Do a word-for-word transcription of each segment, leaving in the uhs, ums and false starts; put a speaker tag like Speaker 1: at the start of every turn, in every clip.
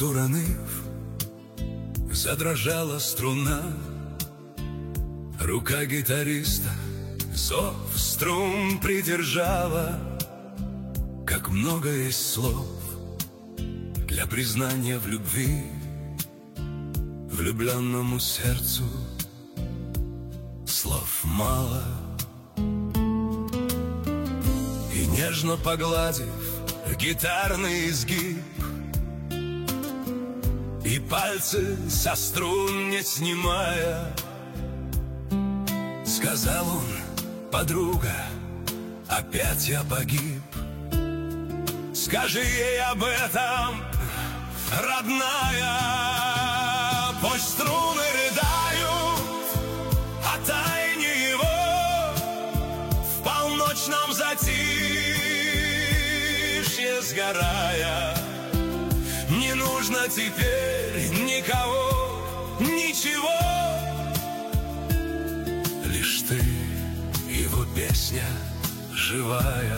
Speaker 1: уронив, задрожала струна. Рука гитариста зов струн придержала. Как много есть слов для признания в любви влюбленному сердцу, слов мало. И нежно погладив гитарный изгиб и пальцы со струн не снимая, сказал он: подруга, опять я погиб. Скажи ей об этом, родная. Пусть струны рыдают о тайне его, в полночном затишье сгорая. Не нужно теперь никого, ничего, лишь ты, его песня живая.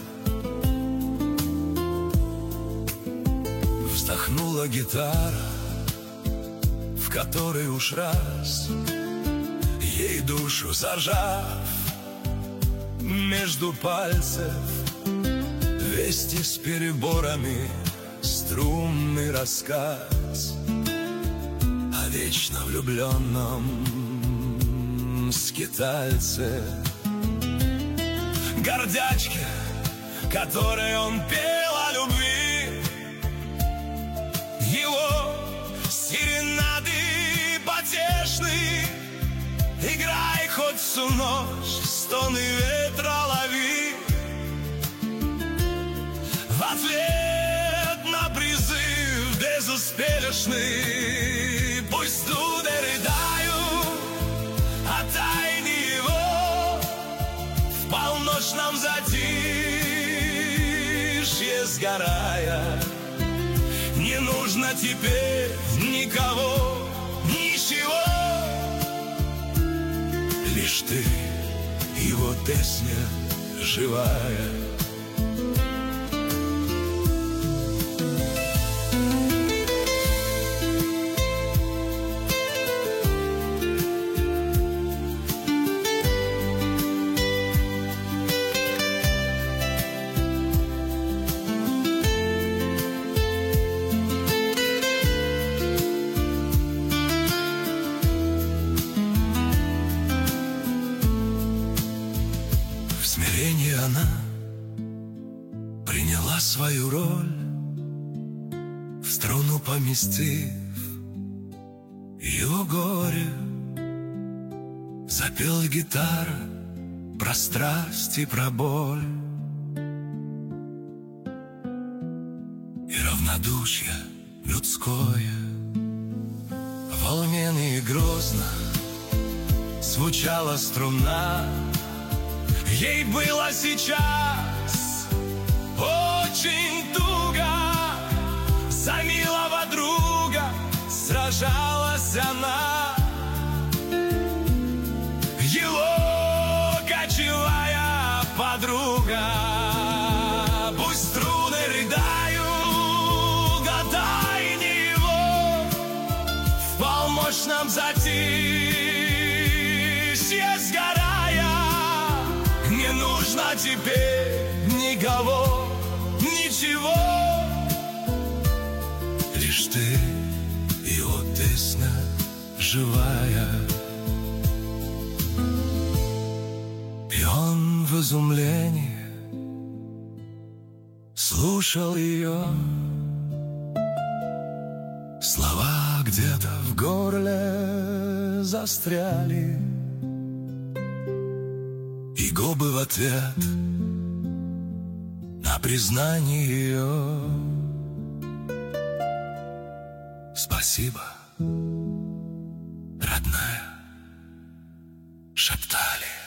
Speaker 1: Вздохнула гитара, в которой уж раз ей душу зажав между пальцев, вести с переборами струнный рассказ о вечно влюбленном скитальце, гордячке, которой он пел о любви. Его серенады потешны, играй хоть всю ночь, стоны ветра лови. В ответ на призыв безуспешный пусть струны рыдают о тайне его, в полночном затишье сгорая. Не нужно теперь никого, ничего, лишь ты, его песня живая. Она приняла свою роль, в струну поместив его горе. Запела гитара про страсть и про боль, и равнодушие людское. Волненно и грозно звучала струна. Ей было сейчас очень туго, за милого друга сражалась она. Его кочевая подруга. Пусть струны рыдают о тайне его, в полночном затишье сгорая. Не нужно теперь никого, ничего, лишь ты, его песня живая. И он в изумлении слушал ее. Слова где-то в горле застряли, и губы в ответ на признание ее. Спасибо, родная, шептали.